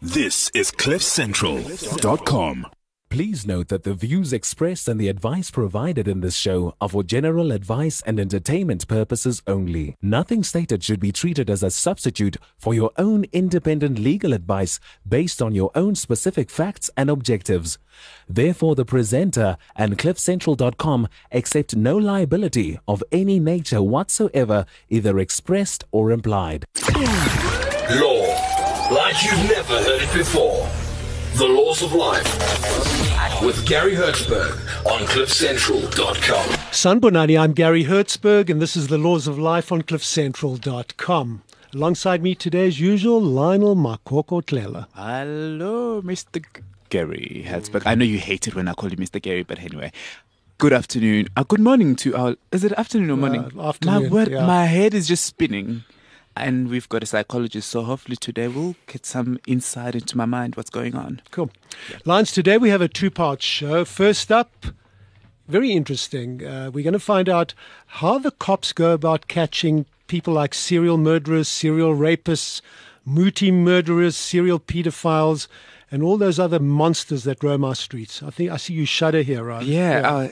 This is CliffCentral.com. Please note that the views expressed and the advice provided in this show are for general advice and entertainment purposes only. Nothing stated should be treated as a substitute for your own independent legal advice based on your own specific facts and objectives. Therefore, the presenter and CliffCentral.com accept no liability of any nature whatsoever, either expressed or implied. Law, like you've never heard it before. The Laws of Life with Gary Hertzberg on CliffCentral.com. Sanbonani, I'm Gary Hertzberg, and this is The Laws of Life on CliffCentral.com. Alongside me today, as usual, Lionel Makoko-Tlela. Hello, Mr. Gary Hertzberg. I know you hate it when I call you Mr. Gary, but anyway. Good afternoon. Good morning to our... Is it afternoon or morning? Afternoon, My head is just spinning. And we've got a psychologist, so hopefully today we'll get some insight into my mind, what's going on. Cool. Lance, today we have a two-part show. First up, very interesting. We're going to find out how the cops go about catching people like serial murderers, serial rapists, multi-murderers, serial pedophiles, and all those other monsters that roam our streets. I think I see you shudder here, right? Yeah.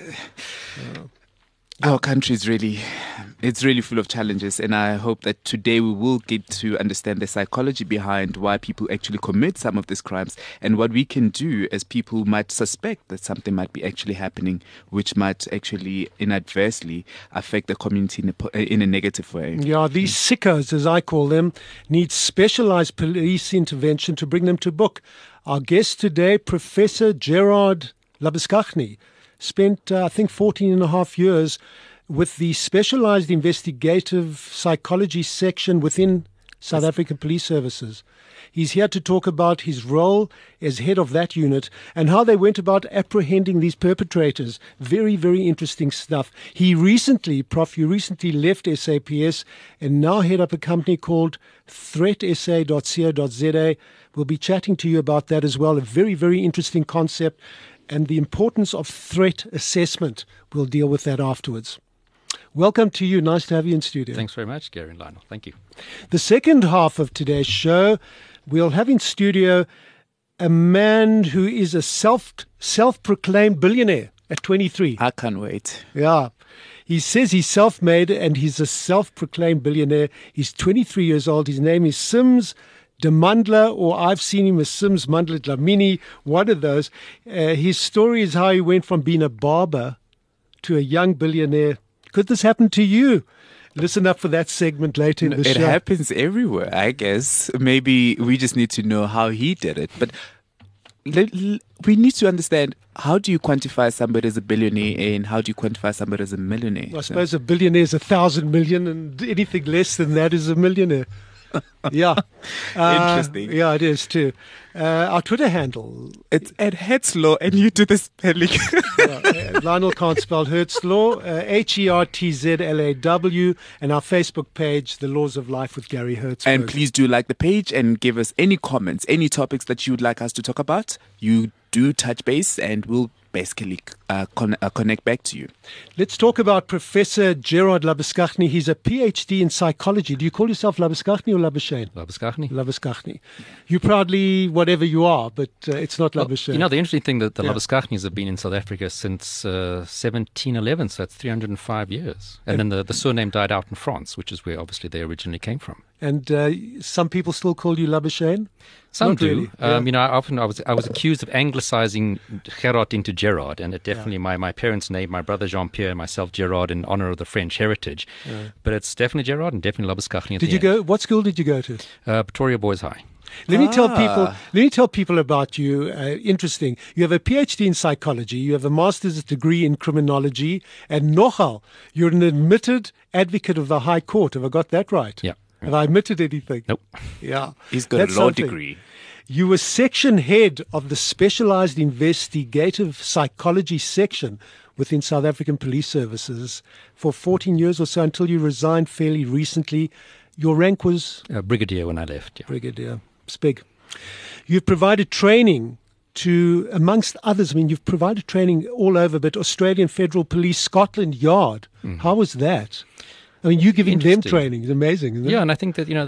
Our country is really full of challenges, and I hope that today we will get to understand the psychology behind why people actually commit some of these crimes and what we can do as people who might suspect that something might be actually happening, which might actually inadvertently affect the community in a negative way. Yeah, these sickos, as I call them, need specialized police intervention to bring them to book. Our guest today, Professor Gerard Labuschagne, spent, I think, 14 and a half years with the specialized investigative psychology section within South African Police Services. He's here to talk about his role as head of that unit and how they went about apprehending these perpetrators. Very, very interesting stuff. You recently left SAPS and now head up a company called threatsa.co.za. We'll be chatting to you about that as well. A very, very interesting concept. And the importance of threat assessment. We'll deal with that afterwards. Welcome to you. Nice to have you in studio. Thanks very much, Gary and Lionel. Thank you. The second half of today's show, we'll have in studio a man who is a self-proclaimed billionaire at 23. I can't wait. Yeah. He says he's self-made and he's a self-proclaimed billionaire. He's 23 years old. His name is Sims de Mandla, or I've seen him as Sims Mandla Dlamini, one of those. His story is how he went from being a barber to a young billionaire. Could this happen to you? Listen up for that segment later in the show. It happens everywhere, I guess. Maybe we just need to know how he did it. But we need to understand, how do you quantify somebody as a billionaire and how do you quantify somebody as a millionaire? I suppose a billionaire is 1,000 million and anything less than that is a millionaire. Yeah. Interesting. Yeah, it is too. Our Twitter handle. It's at Hertzlaw, and you do the spelling. Lionel can't spell Hertzlaw. Hertzlaw. And our Facebook page, The Laws of Life with Gary Hertzberg. And please do like the page and give us any comments, any topics that you would like us to talk about. You do touch base and we'll basically connect back to you. Let's talk about Professor Gerard Labuschagne. He's a PhD in psychology. Do you call yourself Labuschagne or Labuschagne? Labuschagne. Labuschagne. You proudly whatever you are, but it's not Labuschagne. You know, the interesting thing that the Labuschagnes have been in South Africa since 1711, so that's 305 years. And then the surname died out in France, which is where obviously they originally came from. And some people still call you Labuschagne? Some Not do. Really. Yeah. You know, I was accused of anglicizing Gerard into Gerard, and it definitely my parents named my brother Jean-Pierre and myself Gerard in honor of the French heritage. Yeah. But it's definitely Gerard and definitely Labuschagne. Did you go? What school did you go to? Pretoria Boys High. Let me tell people about you. Interesting. You have a PhD in psychology. You have a master's degree in criminology, and nogal, you're an admitted advocate of the High Court. Have I got that right? Yeah. Have I admitted anything? Nope. Yeah. He's got a law degree. You were section head of the specialized investigative psychology section within South African Police Services for 14 years or so until you resigned fairly recently. Your rank was? Brigadier when I left. Yeah. Brigadier. It's big. You've provided training to, amongst others, I mean, you've provided training all over, but Australian Federal Police, Scotland Yard. How was that? I mean, you giving them training is amazing, isn't it? Yeah, and I think that, you know, that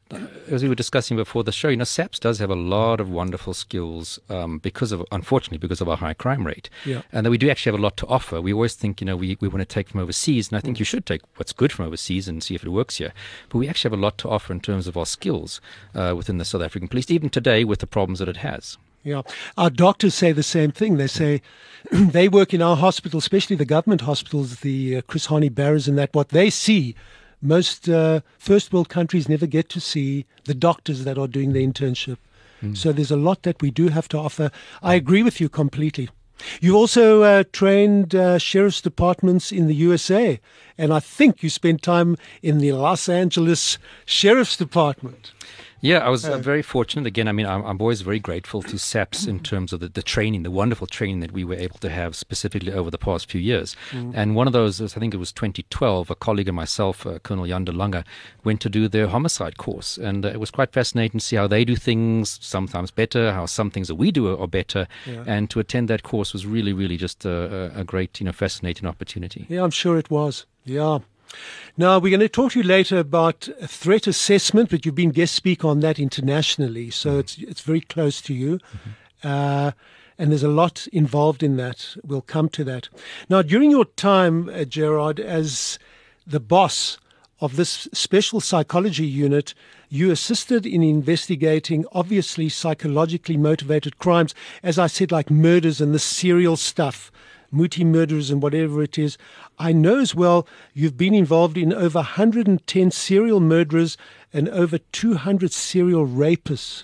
as we were discussing before the show, SAPS does have a lot of wonderful skills unfortunately, because of our high crime rate. Yeah. And that we do actually have a lot to offer. We always think, we want to take from overseas, and I think you should take what's good from overseas and see if it works here. But we actually have a lot to offer in terms of our skills within the South African police, even today with the problems that it has. Yeah, our doctors say the same thing. They say they work in our hospital, especially the government hospitals, the Chris Hani Barras and that. What they see, most first world countries never get to see the doctors that are doing the internship. So there's a lot that we do have to offer. I agree with you completely. You also trained sheriff's departments in the USA, and I think you spent time in the Los Angeles Sheriff's Department. Yeah, I was very fortunate. Again, I'm always very grateful to SAPS in terms of the training, the wonderful training that we were able to have specifically over the past few years. And one of those was, I think it was 2012, a colleague of myself, Colonel Yanda Langa, went to do their homicide course. And it was quite fascinating to see how they do things, sometimes better, how some things that we do are better. Yeah. And to attend that course was really, really just a great, fascinating opportunity. Yeah, I'm sure it was. Yeah. Now, we're going to talk to you later about threat assessment, but you've been guest speaker on that internationally, so it's very close to you. And there's a lot involved in that. We'll come to that. Now, during your time, Gerard, as the boss of this special psychology unit, you assisted in investigating obviously psychologically motivated crimes, as I said, like murders and the serial stuff, multi-murderers and whatever it is. I know as well you've been involved in over 110 serial murderers and over 200 serial rapists.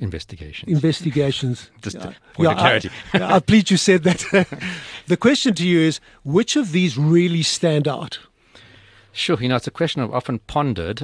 Investigations. Just a point of clarity. I'm pleased you said that. The question to you is, which of these really stand out? Sure. It's a question I've often pondered.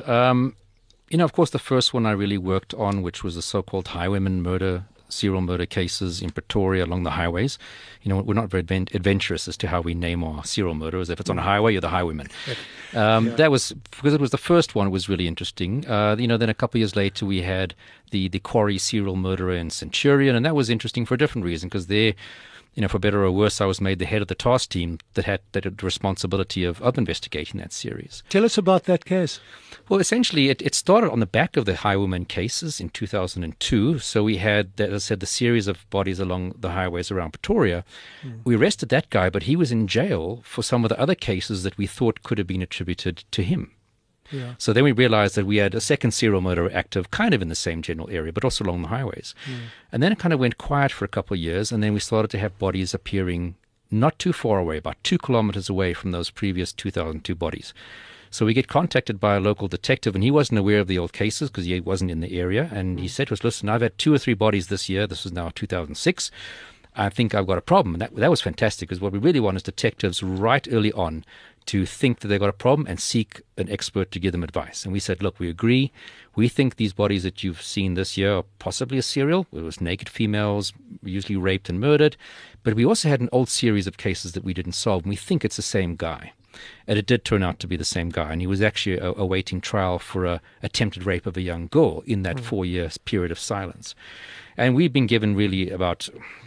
Of course, the first one I really worked on, which was the so-called highwayman serial murder cases in Pretoria along the highways. We're not very adventurous as to how we name our serial murderers. If it's on a highway, you're the highwayman. That was, because it was the first one, was really interesting. Then a couple of years later, we had the Quarry serial murderer in Centurion, and that was interesting for a different reason, because there, for better or worse, I was made the head of the task team that had the responsibility of investigating that series. Tell us about that case. Well, essentially, it started on the back of the highwayman cases in 2002. So we had, as I said, the series of bodies along the highways around Pretoria. We arrested that guy, but he was in jail for some of the other cases that we thought could have been attributed to him. Yeah. So then we realized that we had a second serial murderer active kind of in the same general area, but also along the highways. And then it kind of went quiet for a couple of years, and then we started to have bodies appearing not too far away, about 2 kilometers away from those previous 2002 bodies. So we get contacted by a local detective, and he wasn't aware of the old cases because he wasn't in the area. And he said to us, listen, I've had 2 or 3 bodies this year. This is now 2006. I think I've got a problem. And that was fantastic, because what we really want is detectives right early on to think that they've got a problem and seek an expert to give them advice. And we said, look, we agree. We think these bodies that you've seen this year are possibly a serial. It was naked females, usually raped and murdered. But we also had an old series of cases that we didn't solve, and we think it's the same guy. And it did turn out to be the same guy. And he was actually awaiting trial for an attempted rape of a young girl in that 4-year period of silence. And we've been given really about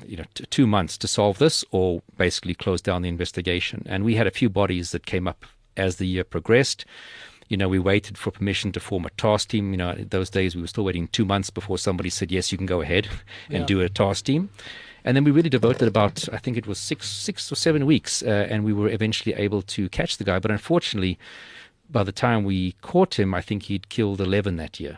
2 months to solve this, or basically close down the investigation. And we had a few bodies that came up as the year progressed. We waited for permission to form a task team. Those days we were still waiting 2 months before somebody said, yes, you can go ahead and do a task team. And then we really devoted about, I think it was 6 or 7 weeks, and we were eventually able to catch the guy. But unfortunately, by the time we caught him, I think he'd killed 11 that year.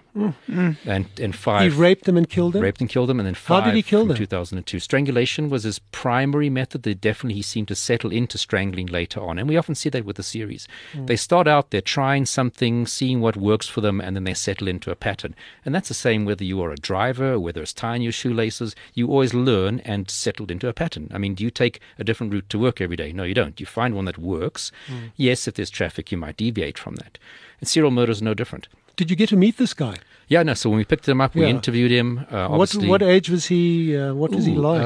And 5. He raped them and killed them? Raped and killed them, and then 5 How did he kill from them? 2002. Strangulation was his primary method. He seemed to settle into strangling later on. And we often see that with the series. They start out, they're trying something, seeing what works for them, and then they settle into a pattern. And that's the same whether you are a driver, whether it's tying your shoelaces. You always learn and settle into a pattern. Do you take a different route to work every day? No, you don't. You find one that works. Yes, if there's traffic, you might deviate from that. And serial murder is no different. Did you get to meet this guy? Yeah, no. So when we picked him up, we interviewed him. What age was he? What was he like?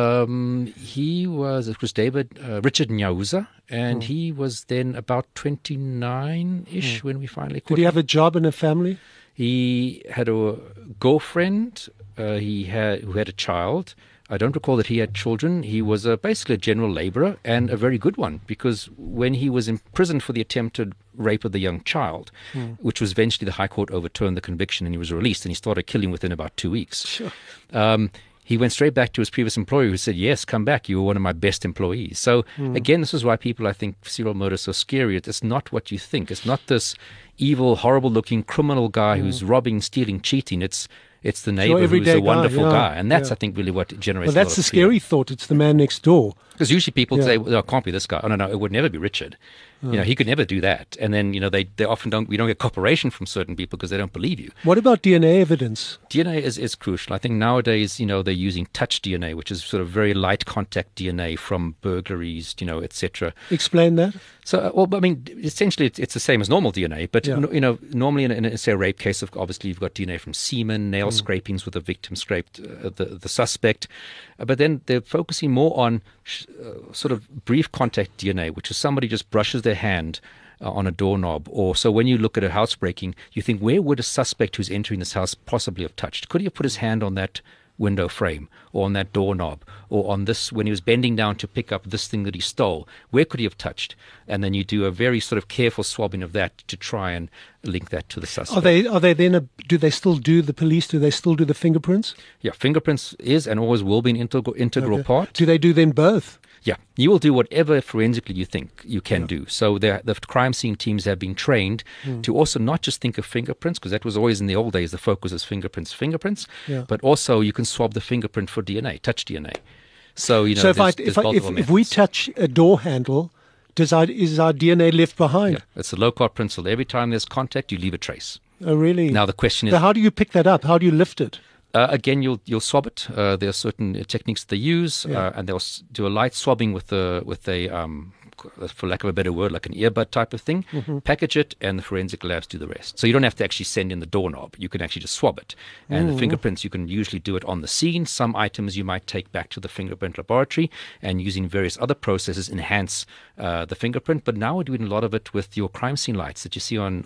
It was Richard Nyauza, and he was then about 29-ish when we finally caught him. Did he have a job and a family? He had a girlfriend who had a child. I don't recall that he had children. He was basically a general laborer, and a very good one, because when he was imprisoned for the attempted rape of the young child, which was eventually the High Court overturned the conviction and he was released, and he started killing within about 2 weeks. Sure. He went straight back to his previous employer, who said, yes, come back. You were one of my best employees. So, again, this is why people, I think, serial murder is so scary. It's not what you think. It's not this evil, horrible-looking criminal guy who's robbing, stealing, cheating. It's the neighbor who's a wonderful guy. And that's, I think, really what generates Well, that's the fear. scary thought. It's the man next door. Because usually people say, well, it can't be this guy. Oh, no, it would never be Richard. He could never do that. And then, they often we don't get cooperation from certain people because they don't believe you. What about DNA evidence? DNA is crucial. I think nowadays, they're using touch DNA, which is sort of very light contact DNA from burglaries, etc. Explain that. So, essentially it's the same as normal DNA, but, normally in say, a rape case, obviously you've got DNA from semen, nail scrapings where the victim scraped the suspect. But then they're focusing more on sort of brief contact DNA, which is somebody just brushes their hand on a doorknob. Or so when you look at a housebreaking, you think, where would a suspect who's entering this house possibly have touched? Could he have put his hand on that window frame or on that doorknob or on this when he was bending down to pick up this thing that he stole? Where could he have touched? And then you do a very sort of careful swabbing of that to try and link that to the suspect. Are they then do they still do the fingerprints? Yeah, fingerprints is and always will be an integral part. Do they do then both? Yeah, you will do whatever forensically you think you can do. So the crime scene teams have been trained to also not just think of fingerprints, because that was always in the old days the focus is fingerprints, but also you can swab the fingerprint for DNA, touch DNA. So if we touch a door handle, is our DNA left behind? Yeah, it's the Lockhart principle. Every time there's contact, you leave a trace. Oh, really? Now the question is, so how do you pick that up? How do you lift it? Again, you'll swab it. There are certain techniques they use, and they'll do a light swabbing with a for lack of a better word, like an earbud type of thing. Package it, and the forensic labs do the rest. So you don't have to actually send in the doorknob. You can actually just swab it. And the fingerprints, you can usually do it on the scene. Some items you might take back to the fingerprint laboratory, and using various other processes enhance the fingerprint. But now we're doing a lot of it with your crime scene lights that you see on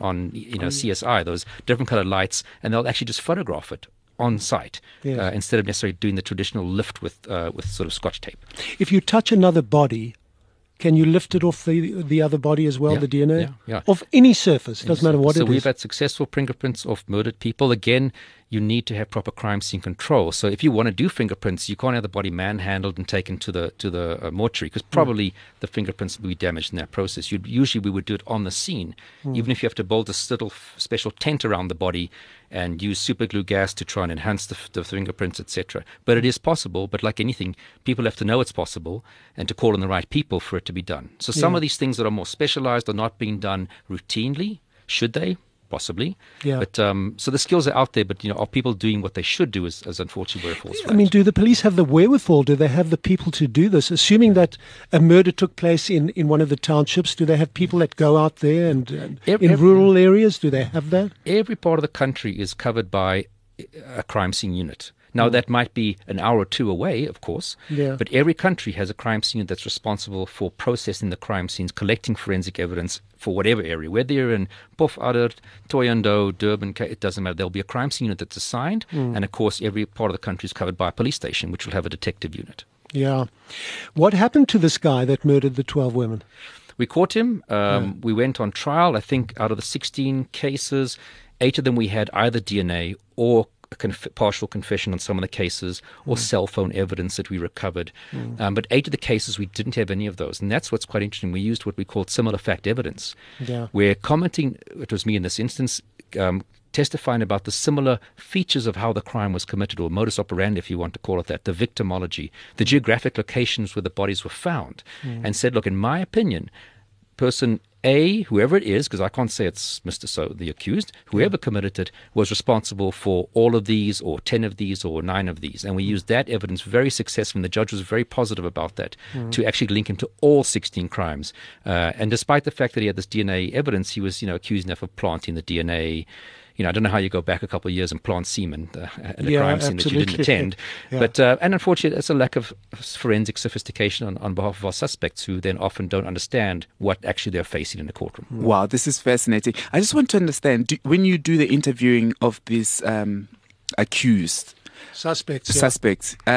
CSI, those different colored lights, and they'll actually just photograph it on site instead of necessarily doing the traditional lift with sort of Scotch tape. If you touch another body, can you lift it off the other body as well, the DNA? Yeah. Of any surface, it doesn't matter what it is. So we've had successful fingerprints of murdered people. Again, you need to have proper crime scene control. So if you want to do fingerprints, you can't have the body manhandled and taken to the mortuary, because probably the fingerprints will be damaged in that process. Usually we would do it on the scene, even if you have to build a little special tent around the body and use super glue gas to try and enhance the fingerprints, etc. But it is possible, but like anything, people have to know it's possible and to call on the right people for it to be done. So some of these things that are more specialized are not being done routinely. Should they? Possibly. Yeah. But so the skills are out there, but are people doing what they should do is unfortunately where it falls flat. I mean, do the police have the wherewithal? Do they have the people to do this? Assuming that a murder took place in one of the townships, do they have people that go out there and in rural areas? Do they have that? Every part of the country is covered by a crime scene unit. Now, that might be an hour or two away, of course, but every country has a crime scene unit that's responsible for processing the crime scenes, collecting forensic evidence for whatever area. Whether you're in Pofadder, Thohoyandou, Durban, it doesn't matter. There'll be a crime scene unit that's assigned, and of course, every part of the country is covered by a police station, which will have a detective unit. Yeah. What happened to this guy that murdered the 12 women? We caught him. We went on trial. I think out of the 16 cases, 8 of them we had either DNA or partial confession on some of the cases or cell phone evidence that we recovered. But 8 of the cases, we didn't have any of those. And that's what's quite interesting. We used what we called similar fact evidence. Where commenting, it was me in this instance, testifying about the similar features of how the crime was committed, or modus operandi, if you want to call it that, the victimology, the geographic locations where the bodies were found, and said, look, in my opinion, person A, whoever it is, because I can't say it's Mr. So, the accused, whoever committed it was responsible for all of these or 10 of these or 9 of these. And we used that evidence very successfully. And the judge was very positive about that to actually link him to all 16 crimes. And despite the fact that he had this DNA evidence, he was, accused enough of planting the DNA. I don't know how you go back a couple of years and plant semen at a crime scene that you didn't attend. But and unfortunately, it's a lack of forensic sophistication on behalf of our suspects, who then often don't understand what actually they're facing in the courtroom. Wow, this is fascinating. I just want to understand, when you do the interviewing of these accused suspects,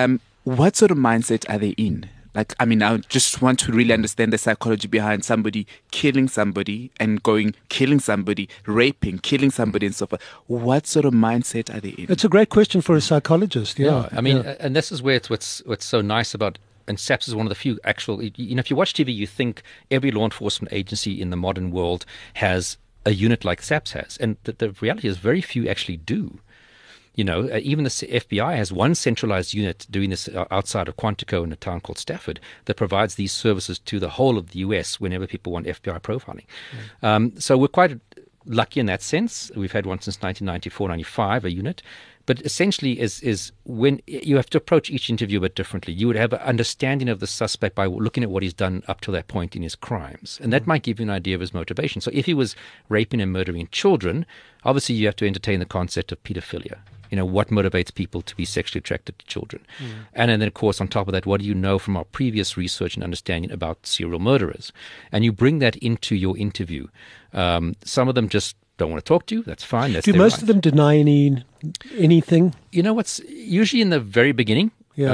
what sort of mindset are they in? Like, I mean, I just want to really understand the psychology behind somebody killing somebody and killing somebody, raping, killing somebody and so forth. What sort of mindset are they in? It's a great question for a psychologist. Yeah. I mean, and this is where it's what's so nice about, and SAPS is one of the few actual, if you watch TV, you think every law enforcement agency in the modern world has a unit like SAPS has. And the reality is very few actually do. Even the FBI has one centralized unit doing this outside of Quantico in a town called Stafford that provides these services to the whole of the U.S. whenever people want FBI profiling. So we're quite lucky in that sense. We've had one since 1994-95, a unit. But essentially is when you have to approach each interview a bit differently. You would have an understanding of the suspect by looking at what he's done up to that point in his crimes. And that might give you an idea of his motivation. So if he was raping and murdering children, obviously you have to entertain the concept of pedophilia. What motivates people to be sexually attracted to children? And then, of course, on top of that, what do you know from our previous research and understanding about serial murderers? And you bring that into your interview. Some of them just don't want to talk to you. That's fine. That's do most of them deny anything? What's usually in the very beginning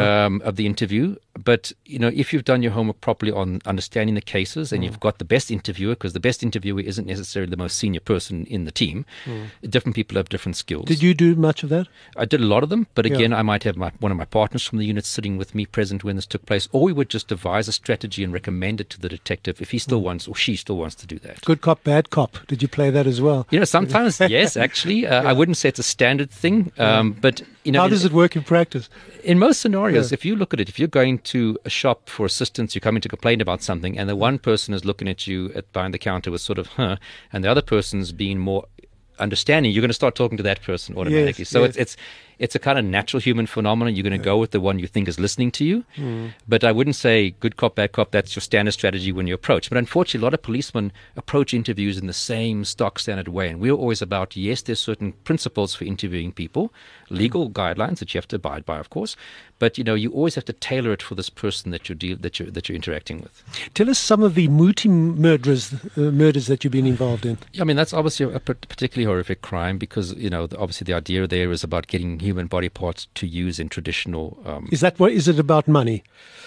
of the interview. But, if you've done your homework properly on understanding the cases and you've got the best interviewer, because the best interviewer isn't necessarily the most senior person in the team, different people have different skills. Did you do much of that? I did a lot of them, but again, I might have one of my partners from the unit sitting with me present when this took place, or we would just devise a strategy and recommend it to the detective if he still wants or she still wants to do that. Good cop, bad cop. Did you play that as well? Sometimes, yes, actually. I wouldn't say it's a standard thing, but... How does it work in practice? In most scenarios, if you look at it, if you're going to a shop for assistance, you're coming to complain about something, and the one person is looking at you behind the counter with sort of, and the other person's being more understanding, you're going to start talking to that person automatically. Yes, so yes. It's a kind of natural human phenomenon. You're going to go with the one you think is listening to you. But I wouldn't say good cop, bad cop, that's your standard strategy when you approach. But unfortunately, a lot of policemen approach interviews in the same stock standard way. And we're always about, yes, there's certain principles for interviewing people, legal guidelines that you have to abide by, of course. But, you always have to tailor it for this person that you're interacting with. Tell us some of the Muti murders that you've been involved in. Yeah, I mean, that's obviously a particularly horrific crime because, obviously the idea there is about getting human body parts to use in traditional... Is it about money?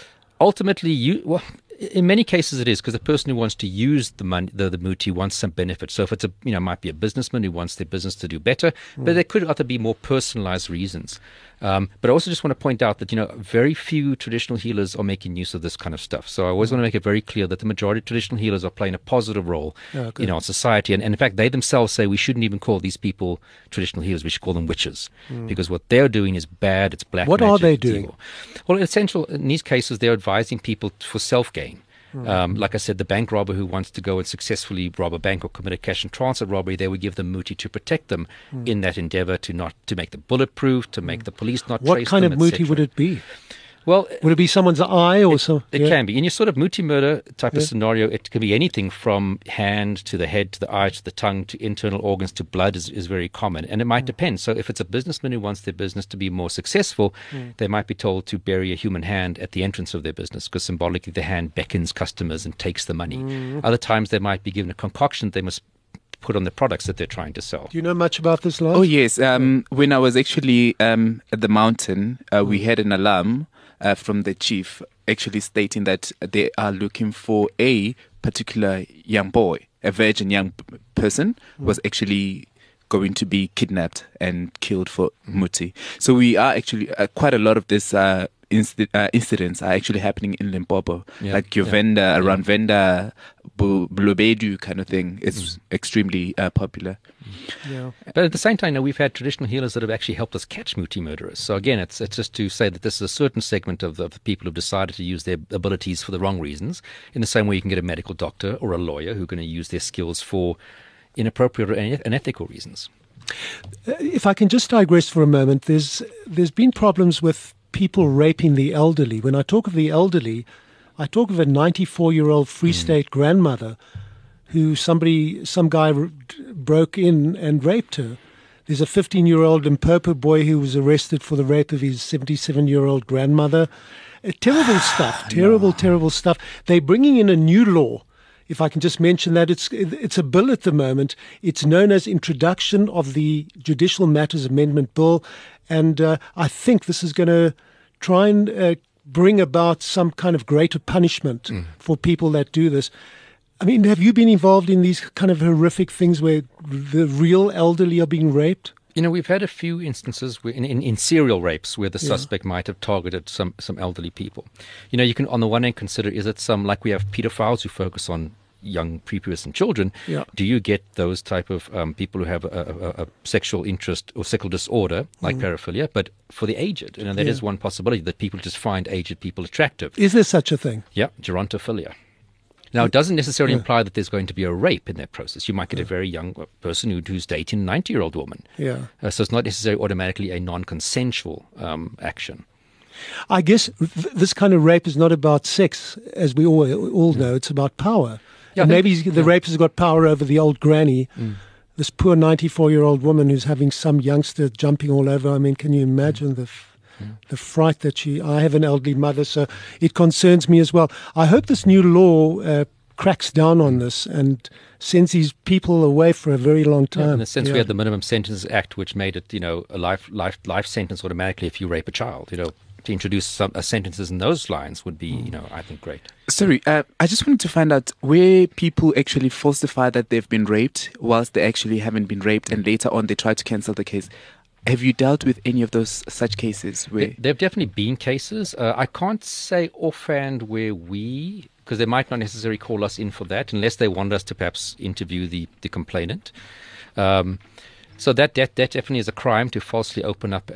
Ultimately, in many cases it is, because the person who wants to use the money, the muti, wants some benefit. So if it's might be a businessman who wants their business to do better, but there could other be more personalized reasons. But I also just want to point out that, very few traditional healers are making use of this kind of stuff. So I always want to make it very clear that the majority of traditional healers are playing a positive role, in society. And in fact, they themselves say we shouldn't even call these people traditional healers. We should call them witches because what they're doing is bad. It's black magic. What are they doing? Evil. Well, in these cases, they're advising people for self-gain. Like I said, the bank robber who wants to go and successfully rob a bank or commit a cash and transfer robbery, they would give them muti to protect them in that endeavor to make them bulletproof, to make the police not trace them, What kind of muti would it be? Well, would it be someone's eye or something? It can be. In your sort of muti murder type of scenario, it can be anything from hand to the head to the eye to the tongue to internal organs to blood is very common. And it might depend. So if it's a businessman who wants their business to be more successful, they might be told to bury a human hand at the entrance of their business because symbolically the hand beckons customers and takes the money. Other times they might be given a concoction they must put on the products that they're trying to sell. Do you know much about this, Lars? Oh, yes. When I was actually at the mountain, we had an alarm from the chief actually stating that they are looking for a particular young boy, a virgin young person was actually going to be kidnapped and killed for muti. So we are actually quite a lot of this incidents are actually happening in Limpopo, like your Venda, around Venda, Blubedu kind of thing. It's extremely popular. Yeah. But at the same time, we've had traditional healers that have actually helped us catch muti murderers. So again, it's just to say that this is a certain segment of the people who've decided to use their abilities for the wrong reasons. In the same way you can get a medical doctor or a lawyer who are going to use their skills for inappropriate and unethical reasons. If I can just digress for a moment, there's been problems with people raping the elderly. When I talk of the elderly, I talk of a 94-year-old Free State grandmother who some guy broke in and raped her. There's a 15-year-old Limpopo boy who was arrested for the rape of his 77-year-old grandmother. Terrible stuff, terrible stuff. They're bringing in a new law. If I can just mention that, it's a bill at the moment. It's known as Introduction of the Judicial Matters Amendment Bill, and I think this is going to try and bring about some kind of greater punishment for people that do this. I mean, have you been involved in these kind of horrific things where the real elderly are being raped? You know, we've had a few instances in serial rapes where the suspect might have targeted some elderly people. You know, you can on the one hand consider, is it some, like we have pedophiles who focus on young prepubescent children. Yeah. Do you get those type of people who have a sexual interest or sexual disorder like paraphilia, but for the aged? And that is one possibility, that people just find aged people attractive. Is there such a thing? Yeah, gerontophilia. Now, it doesn't necessarily imply that there's going to be a rape in that process. You might get a very young person who's dating a 90-year-old woman. Yeah. So it's not necessarily automatically a non-consensual action. I guess this kind of rape is not about sex, as we all know. It's about power. Yeah, and maybe the rapist has got power over the old granny, this poor 94-year-old woman who's having some youngster jumping all over. I mean, can you imagine the fright that I have an elderly mother, so it concerns me as well. I hope this new law cracks down on this and sends these people away for a very long time. Yeah, in a sense, we had the Minimum Sentences Act, which made it, a life sentence automatically if you rape a child. To introduce some sentences in those lines would be, I think, great. Sorry, I just wanted to find out where people actually falsify that they've been raped whilst they actually haven't been raped, and later on they try to cancel the case. Have you dealt with any of those such cases? Where there have definitely been cases. I can't say offhand where because they might not necessarily call us in for that unless they want us to perhaps interview the complainant. So that definitely is a crime, to falsely open up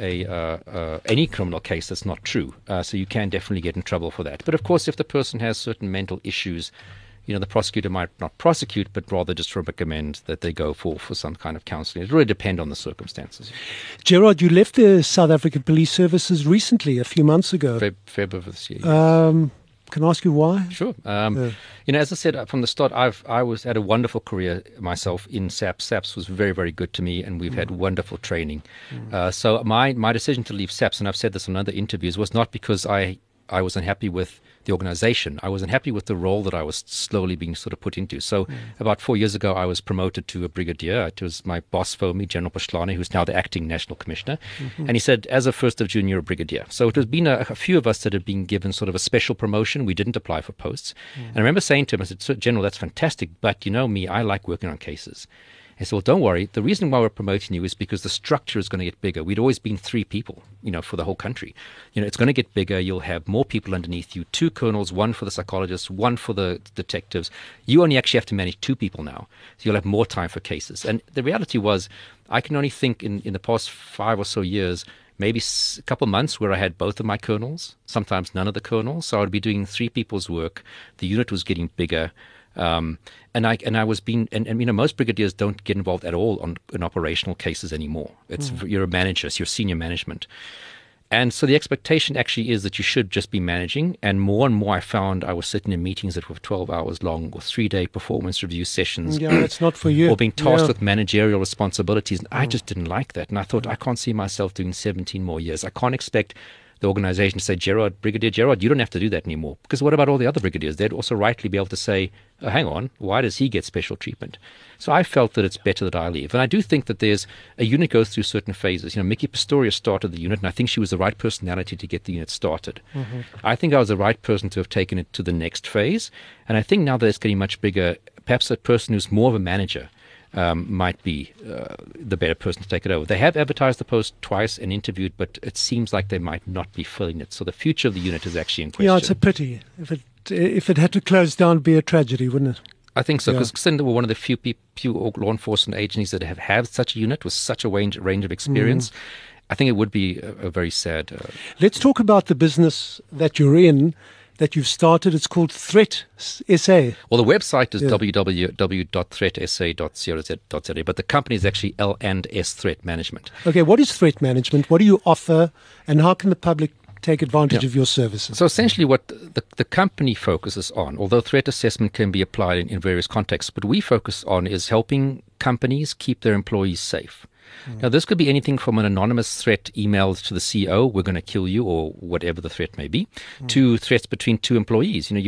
any criminal case that's not true. So you can definitely get in trouble for that. But of course, if the person has certain mental issues, the prosecutor might not prosecute, but rather just recommend that they go for some kind of counselling. It really depends on the circumstances. Gerard, you left the South African Police Services recently, a few months ago. February of this year. Can I ask you why? Sure. As I said from the start, I had a wonderful career myself in SAPS. SAPS was very, very good to me, and we've had wonderful training. So my decision to leave SAPS, and I've said this in other interviews, was not because I was unhappy with the organization. I was unhappy with the role that I was slowly being sort of put into. So about 4 years ago, I was promoted to a brigadier. It was my boss phoned me, General Pashlane, who's now the acting national commissioner. And he said, as of 1st of June, you're a brigadier. So it has been a few of us that have been given sort of a special promotion. We didn't apply for posts. And I remember saying to him, I said, General, that's fantastic, but you know me, I like working on cases. I said, well, don't worry. The reason why we're promoting you is because the structure is going to get bigger. We'd always been 3 people, for the whole country. It's going to get bigger. You'll have more people underneath you, 2 colonels, 1 for the psychologists, 1 for the detectives. You only actually have to manage 2 people now. So you'll have more time for cases. And the reality was, I can only think in the past 5 or so years, maybe a couple months where I had both of my colonels, sometimes none of the colonels. So I would be doing 3 people's work. The unit was getting bigger. And I was being, and most brigadiers don't get involved at all in operational cases anymore. You're a manager, it's your senior management. And so the expectation actually is that you should just be managing. And more I found I was sitting in meetings that were 12 hours long, or 3-day performance review sessions. Yeah, that's not for you. Or being tasked with managerial responsibilities. And I just didn't like that. And I thought, I can't see myself doing 17 more years. I can't expect the organization to say, Brigadier Gerard, you don't have to do that anymore. Because what about all the other brigadiers? They'd also rightly be able to say, oh, hang on, why does he get special treatment? So I felt that it's better that I leave. And I do think that there's a unit goes through certain phases. Mickey Pistorius started the unit, and I think she was the right personality to get the unit started. I think I was the right person to have taken it to the next phase. And I think now that it's getting much bigger, perhaps a person who's more of a manager might be the better person to take it over. They have advertised the post twice and interviewed, but it seems like they might not be filling it. So the future of the unit is actually in question. Yeah, it's a pity. If it had to close down, it'd be a tragedy, wouldn't it? I think so, because CINDA were one of the few law enforcement agencies that have had such a unit with such a range of experience. I think it would be a very sad... Let's talk about the business that you're in, that you've started. It's called Threat SA. Well, the website is www.threatsa.co.za, but the company is actually L&S Threat Management. Okay, what is threat management? What do you offer, and how can the public take advantage of your services? So essentially what the company focuses on, although threat assessment can be applied in various contexts, but we focus on is helping companies keep their employees safe. Now, this could be anything from an anonymous threat emailed to the CEO, we're going to kill you, or whatever the threat may be, to threats between 2 employees. You work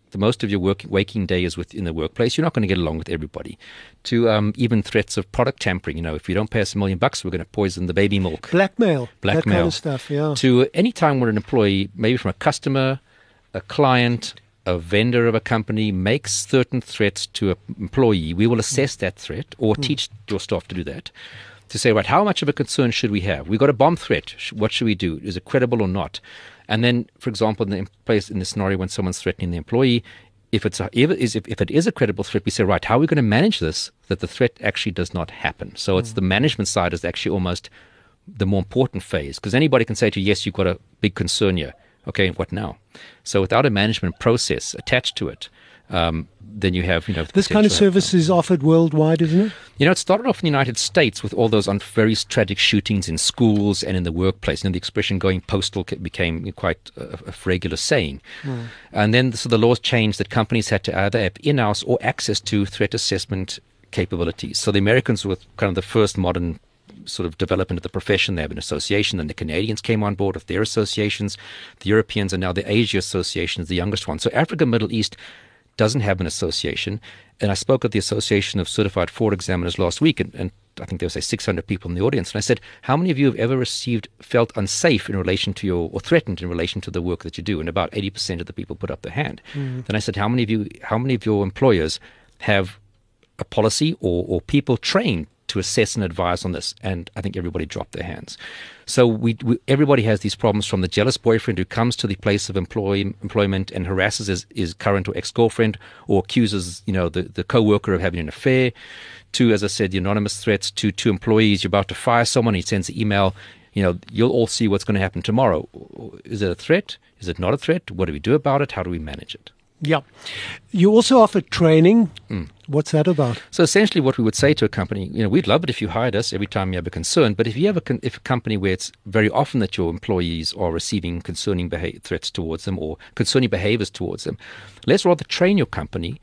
the most of your waking day is within the workplace. You're not going to get along with everybody. To even threats of product tampering. If you don't pay us $1 million, we're going to poison the baby milk. Blackmail. That kind of stuff, yeah. To any time where an employee, maybe from a customer, a client, a vendor of a company, makes certain threats to an employee, we will assess that threat or teach your staff to do that. To say, right, how much of a concern should we have? We've got a bomb threat. What should we do? Is it credible or not? And then, for example, in the scenario when someone's threatening the employee, if it is a credible threat, we say, right, how are we going to manage this that the threat actually does not happen? So it's the management side is actually almost the more important phase, because anybody can say to you, yes, you've got a big concern here. Okay, what now? So without a management process attached to it, then you have, this kind of service is offered worldwide, isn't it? It started off in the United States with all those very tragic shootings in schools and in the workplace. The expression going postal became quite a regular saying. And then so the laws changed that companies had to either have in-house or access to threat assessment capabilities. So the Americans were kind of the first modern sort of development of the profession. They have an association, then the Canadians came on board with their associations. The Europeans, and now the Asia Association is the youngest one. So Africa, Middle East doesn't have an association. And I spoke at the Association of Certified Fraud Examiners last week, and I think there was 600 people in the audience. And I said, how many of you have ever felt unsafe in relation to or threatened in relation to the work that you do? And about 80% of the people put up their hand. Then I said, how many of your employers have a policy or people trained to assess and advise on this? And I think everybody dropped their hands. So everybody has these problems, from the jealous boyfriend who comes to the place of employment and harasses his current or ex-girlfriend, or accuses the co-worker of having an affair, to, as I said, the anonymous threats to employees. You're about to fire someone, he sends an email, you'll all see what's going to happen tomorrow. Is it a threat? Is it not a threat? What do we do about it? How do we manage it? Yeah. You also offer training. What's that about? So essentially what we would say to a company, we'd love it if you hired us every time you have a concern, but if you have a company where it's very often that your employees are receiving concerning threats towards them or concerning behaviors towards them, let's rather train your company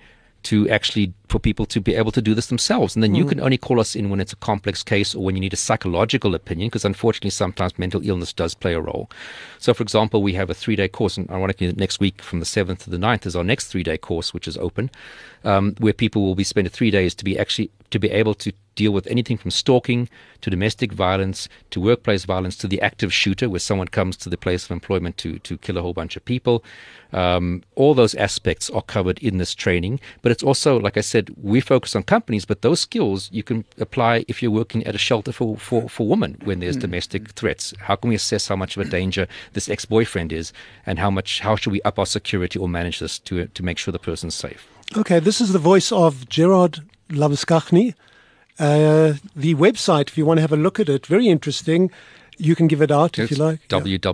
for people to be able to do this themselves. And then you can only call us in when it's a complex case or when you need a psychological opinion, because unfortunately sometimes mental illness does play a role. So, for example, we have a 3-day course, and ironically next week from the 7th to the 9th is our next 3-day course, which is open, where people will be spending 3 days to be able to deal with anything from stalking to domestic violence to workplace violence to the active shooter, where someone comes to the place of employment to kill a whole bunch of people. All those aspects are covered in this training. But it's also, like I said, we focus on companies, but those skills you can apply if you're working at a shelter for women when there's domestic threats. How can we assess how much of a danger this ex-boyfriend is, and how should we up our security or manage this to make sure the person's safe? Okay, this is the voice of Gerard Labuschagne. The website, if you want to have a look at it, very interesting. You can give it out if you like.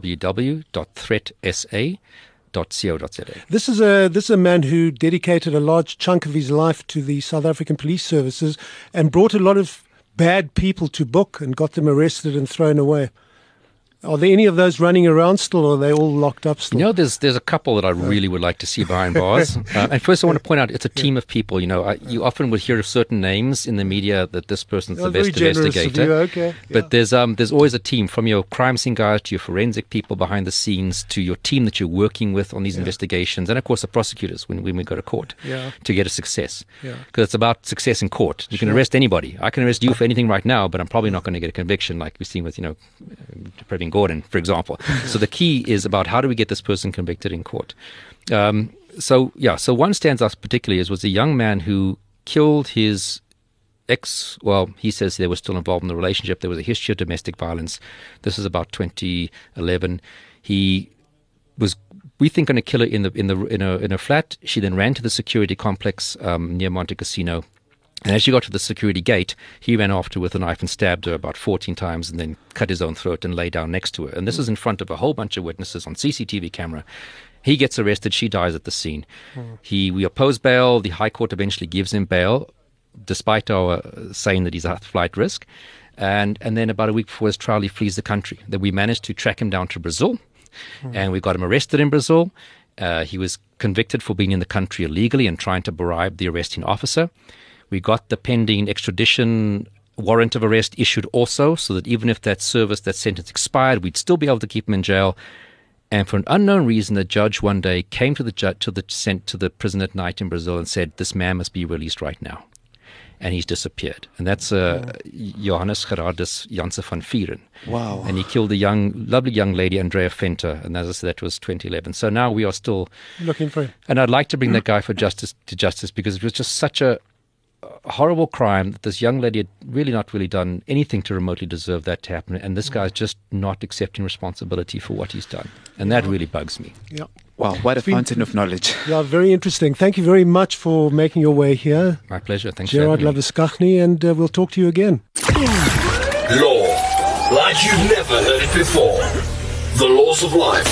www.threatsa.co.za. This is a man who dedicated a large chunk of his life to the South African police services and brought a lot of bad people to book and got them arrested and thrown away. Are there any of those running around still, or are they all locked up still? There's a couple that I really would like to see behind bars. And first I want to point out, it's a team of people. You often would hear of certain names in the media that this person's the best investigator. Okay. But there's always a team, from your crime scene guys to your forensic people behind the scenes to your team that you're working with on these investigations, and of course the prosecutors when we go to court to get a success. Because it's about success in court. You can arrest anybody. I can arrest you for anything right now, but I'm probably not going to get a conviction like we've seen with Pravin Gordhan, for example. So the key is about how do we get this person convicted in court. So one stands out particularly was a young man who killed his ex. Well, he says they were still involved in the relationship. There was a history of domestic violence. This is about 2011. He was, we think, going to kill her in a flat. She then ran to the security complex near Monte Casino. And as she got to the security gate, he ran after her with a knife and stabbed her about 14 times and then cut his own throat and lay down next to her. And this is in front of a whole bunch of witnesses on CCTV camera. He gets arrested. She dies at the scene. We oppose bail. The High Court eventually gives him bail, despite our saying that he's a flight risk. And then about a week before his trial, he flees the country. Then we managed to track him down to Brazil, and we got him arrested in Brazil. He was convicted for being in the country illegally and trying to bribe the arresting officer. We got the pending extradition warrant of arrest issued also, so that even if that sentence expired, we'd still be able to keep him in jail. And for an unknown reason, the judge one day came to the prison at night in Brazil and said, "This man must be released right now." And he's disappeared. And that's Johannes Gerardus Janse van Vieren. Wow. And he killed a lovely young lady, Andrea Venter, and as I said, that was 2011. So now we are still looking for him. And I'd like to bring that guy to justice because it was just such a horrible crime that this young lady had really not done anything to remotely deserve that to happen. And this guy's just not accepting responsibility for what he's done. And that really bugs me. Yeah. Wow, what a fountain of knowledge. Yeah, very interesting. Thank you very much for making your way here. My pleasure. Thanks Gerard for having me. Labuschagne, and we'll talk to you again. Law, like you've never heard it before. The Laws of Life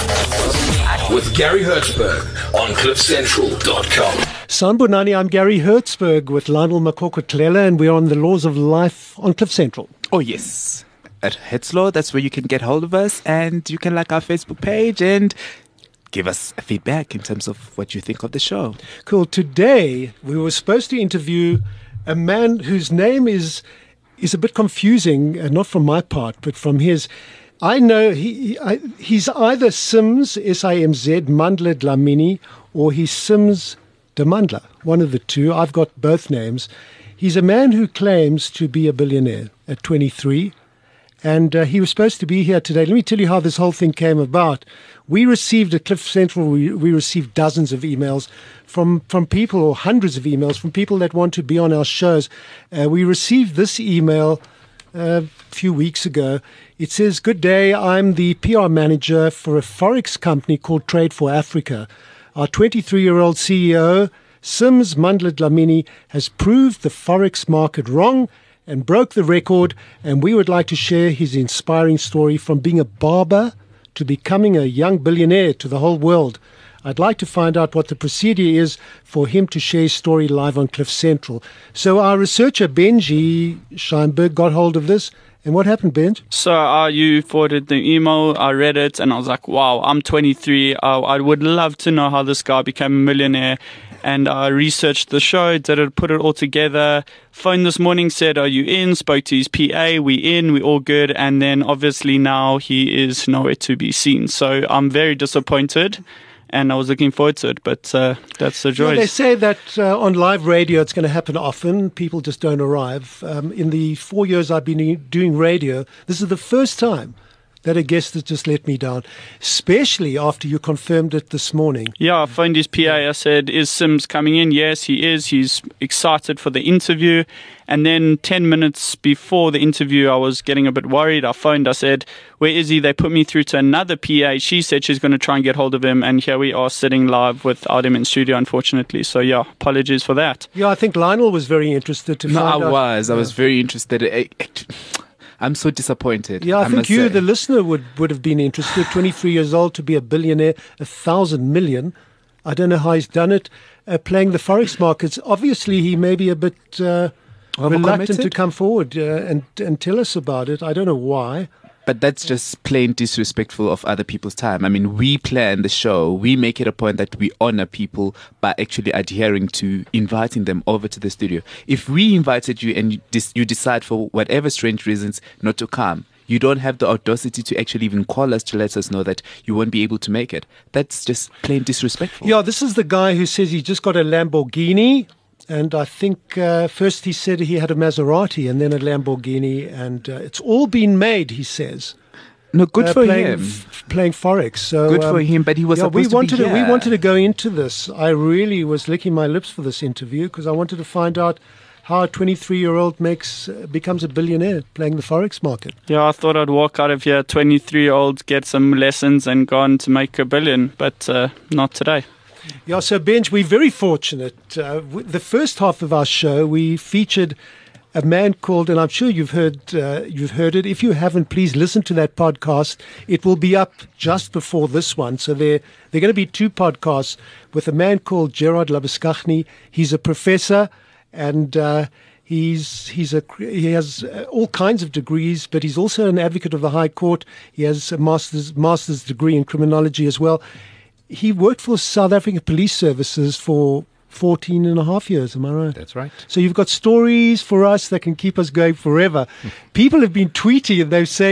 with Gary Hertzberg on CliffCentral.com. Sanbonani, I'm Gary Hertzberg with Lionel Makoko-Tlela, and we're on The Laws of Life on Cliff Central. Oh, yes. At Hetzlaw, that's where you can get hold of us, and you can like our Facebook page and give us feedback in terms of what you think of the show. Cool. Today, we were supposed to interview a man whose name is a bit confusing, not from my part, but from his. I know he's either Sims, S-I-M-Z, Mandla Dlamini, or he's Sims de Mandla, one of the two. I've got both names. He's a man who claims to be a billionaire at 23. And he was supposed to be here today. Let me tell you how this whole thing came about. We received at Cliff Central, we received dozens of emails from people, or hundreds of emails from people that want to be on our shows. We received this email a few weeks ago. It says, "Good day, I'm the PR manager for a Forex company called Trade for Africa. Our 23-year-old CEO, Sims Mandla Dlamini, has proved the Forex market wrong and broke the record, and we would like to share his inspiring story from being a barber to becoming a young billionaire to the whole world. I'd like to find out what the procedure is for him to share his story live on Cliff Central." So our researcher, Benji Scheinberg, got hold of this. And what happened, Benj? So you forwarded the email, I read it, and I was like, wow, I'm 23. I would love to know how this guy became a millionaire. And I researched the show, put it all together. Phone this morning, said, "Are you in?" Spoke to his PA, we in, we all good. And then obviously now he is nowhere to be seen. So I'm very disappointed. And I was looking forward to it, but that's the joy. They say that on live radio it's going to happen often. People just don't arrive. In the 4 years I've been doing radio, this is the first time that a guest has just let me down, especially after you confirmed it this morning. Yeah, I phoned his PA. I said, "Is Sims coming in?" "Yes, he is. He's excited for the interview." And then 10 minutes before the interview, I was getting a bit worried. I phoned. I said, "Where is he?" They put me through to another PA. She said she's going to try and get hold of him. And here we are sitting live without him in studio, unfortunately. So, yeah, apologies for that. Yeah, I think Lionel was very interested to find out. I was very interested. I'm so disappointed. Yeah, I think you, the listener, would have been interested. 23 years old to be a billionaire, 1,000 million. I don't know how he's done it. Playing the Forex markets. Obviously, he may be a bit reluctant to come forward and tell us about it. I don't know why. But that's just plain disrespectful of other people's time. I mean, we plan the show. We make it a point that we honor people by actually adhering to inviting them over to the studio. If we invited you and you decide for whatever strange reasons not to come, you don't have the audacity to actually even call us to let us know that you won't be able to make it. That's just plain disrespectful. Yeah, this is the guy who says he just got a Lamborghini. And I think first he said he had a Maserati and then a Lamborghini. And it's all been made, he says. No, good for him. Playing Forex. So, good for him, but he was supposed to be here. We wanted to go into this. I really was licking my lips for this interview because I wanted to find out how a 23-year-old becomes a billionaire playing the Forex market. Yeah, I thought I'd walk out of here, 23-year-old, get some lessons and go on to make $1 billion, but not today. Yeah, so Benj, we're very fortunate. The first half of our show, we featured a man called, and I'm sure you've heard it. If you haven't, please listen to that podcast. It will be up just before this one. So there are going to be two podcasts with a man called Gerard Labuschagne. He's a professor, and he has all kinds of degrees, but he's also an advocate of the High Court. He has a master's degree in criminology as well. He worked for South African Police Services for 14 and a half years, am I right? That's right. So you've got stories for us that can keep us going forever. People have been tweeting and they're saying,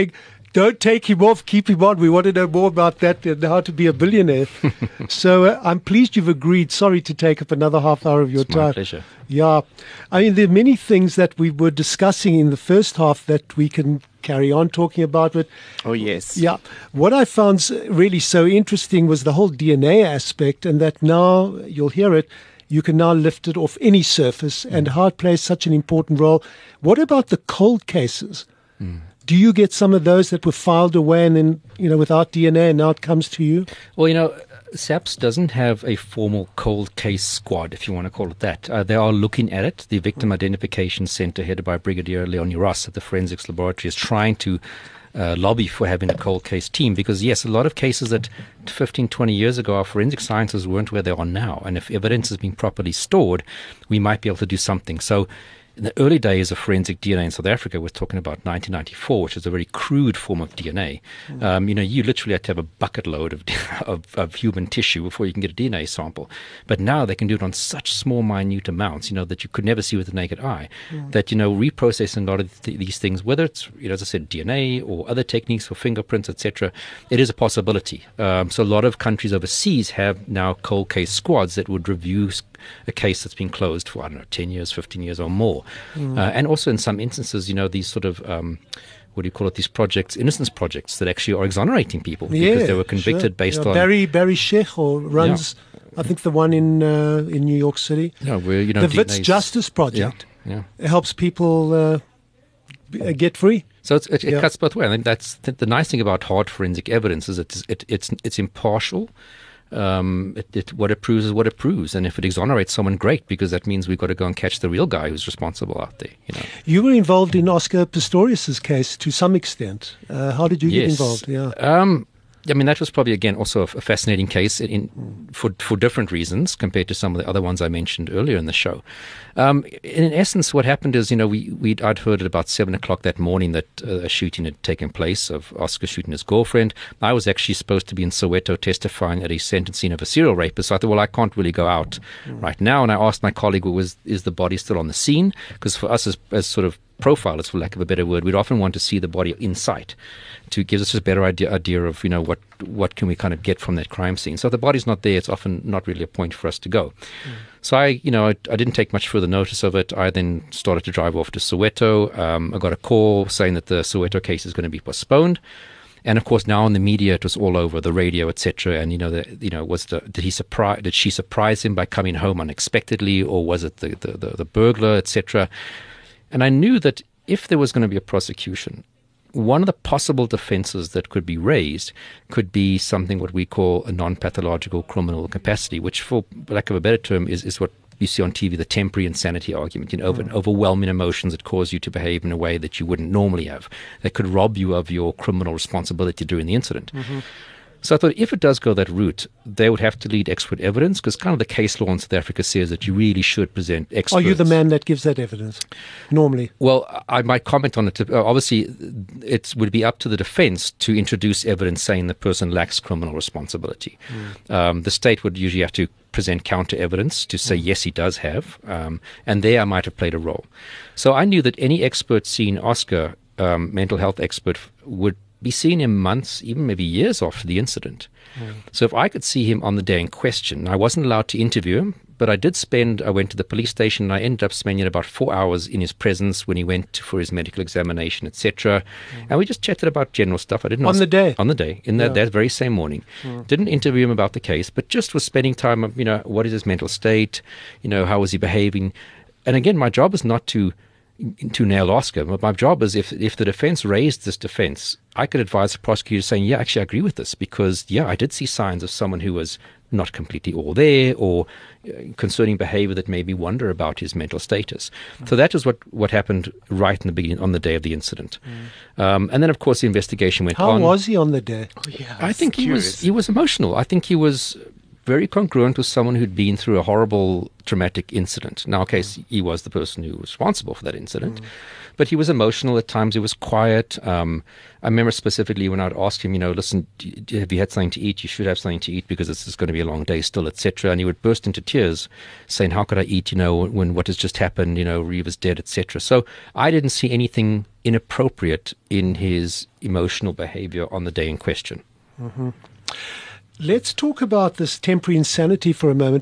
Don't take him off, keep him on. We want to know more about that and how to be a billionaire. So I'm pleased you've agreed. Sorry to take up another half hour of your It's time. my pleasure. Yeah. I mean, there are many things that we were discussing in the first half that we can carry on talking about. But Oh, yes. yeah, what I found really so interesting was the whole DNA aspect, and that now, you'll hear it, you can now lift it off any surface, and how it plays such an important role. What about the cold cases? Do you get some of those that were filed away and then, without DNA, and now it comes to you? Well, SAPS doesn't have a formal cold case squad, if you want to call it that. They are looking at it. The Victim Identification Center, headed by Brigadier Leon Ross at the Forensics Laboratory, is trying to lobby for having a cold case team because, yes, a lot of cases that 15, 20 years ago, our forensic scientists weren't where they are now. And if evidence has been properly stored, we might be able to do something. So in the early days of forensic DNA in South Africa, we're talking about 1994, which is a very crude form of DNA. You literally had to have a bucket load of human tissue before you can get a DNA sample. But now they can do it on such small, minute amounts, that you could never see with the naked eye, that, reprocessing a lot of these things, whether it's, as I said, DNA or other techniques for fingerprints, etc., it is a possibility. So a lot of countries overseas have now cold case squads that would review a case that's been closed for, 10 years, 15 years or more. And also in some instances, these sort of, these projects, innocence projects that actually are exonerating people because they were convicted based on... Barry Sheikh runs, I think, the one in New York City. Yeah, where, the Wits Justice Project. Yeah. It helps people get free. So it cuts both ways. I think that's the nice thing about hard forensic evidence is it's impartial. What it proves is what it proves, and if it exonerates someone, great, because that means we've got to go and catch the real guy who's responsible out there. You were involved in Oscar Pistorius's case to some extent. How did you get involved? Yeah. That was probably, again, also a fascinating case for different reasons compared to some of the other ones I mentioned earlier in the show. In essence, what happened is, I'd heard at about 7 o'clock that morning that a shooting had taken place of Oscar shooting his girlfriend. I was actually supposed to be in Soweto testifying at a sentencing of a serial rapist. So I thought, well, I can't really go out right now. And I asked my colleague, is the body still on the scene? Because for us as sort of profilers, for lack of a better word, we'd often want to see the body in sight to give us a better idea of what can we kind of get from that crime scene. So if the body's not there, it's often not really a point for us to go. So I didn't take much further notice of it. I then started to drive off to Soweto. I got a call saying that the Soweto case is going to be postponed. And of course, now in the media, it was all over the radio, etc. And did she surprise him by coming home unexpectedly, or was it the burglar, etc.? And I knew that if there was going to be a prosecution, one of the possible defenses that could be raised could be something what we call a non-pathological criminal capacity, which, for lack of a better term, is what you see on TV, the temporary insanity argument, overwhelming emotions that cause you to behave in a way that you wouldn't normally have, that could rob you of your criminal responsibility during the incident. So I thought if it does go that route, they would have to lead expert evidence, because kind of the case law in South Africa says that you really should present experts. Are you the man that gives that evidence, normally? Well, I might comment on it. Obviously, it would be up to the defense to introduce evidence saying the person lacks criminal responsibility. The state would usually have to present counter evidence to say, yes, he does have. And there I might have played a role. So I knew that any expert seeing Oscar, mental health expert, would be seen in months, even maybe years after the incident. So if I could see him on the day in question, I wasn't allowed to interview him, but I went to the police station and I ended up spending about 4 hours in his presence when he went for his medical examination, etc. And we just chatted about general stuff. I didn't On the day, in that very same morning. Didn't interview him about the case, but just was spending time, what is his mental state, how was he behaving. And again, my job is not to nail Oscar. But my job is, if the defense raised this defense, I could advise the prosecutor saying, yeah, actually I agree with this, because, I did see signs of someone who was not completely all there, or concerning behavior that made me wonder about his mental status. So that is what happened right in the beginning, on the day of the incident. And then, of course, the investigation went on. How was he on the day? I think he was emotional. I think he was very congruent with someone who'd been through a horrible traumatic incident. Now, okay, he was the person who was responsible for that incident, but he was emotional at times. He was quiet. I remember specifically when I'd ask him, listen, have you had something to eat? You should have something to eat because this is going to be a long day still, etc. And he would burst into tears saying, how could I eat, when what has just happened, Reeva's dead, etc. So I didn't see anything inappropriate in his emotional behavior on the day in question. Let's talk about this temporary insanity for a moment.